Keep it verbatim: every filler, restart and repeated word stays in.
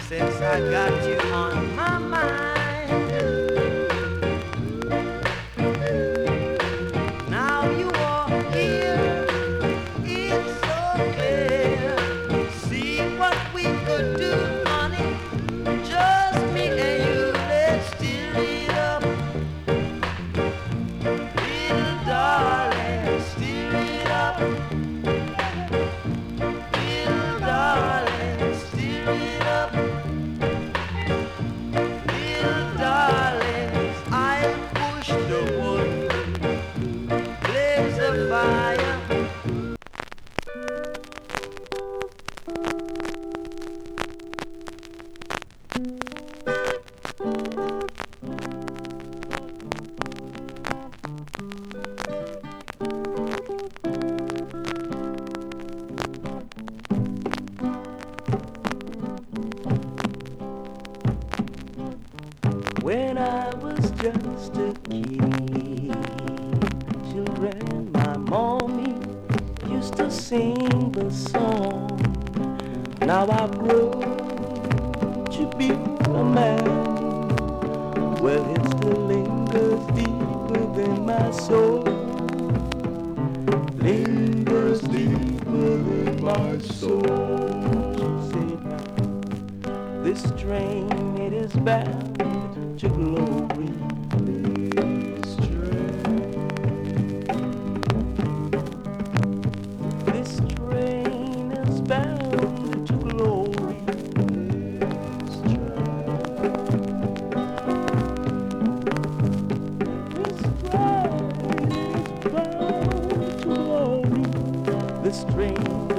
since I got you on my mind. Now you are here, it's so clear. See what we could do, honey, just me and you. Let's steer it up, little darling, steer it up, little darling, steer it up, little darling. I'll push the wood, blaze the fire. When I was just a kid, children, my mommy used to sing the song. Now I've grown to be a man. Well, it still lingers deeper than my soul. Lingers deeper than my soul. She said, this train, it is bound to glory. This train, this train is bound to glory. This train, this train is bound to glory. This train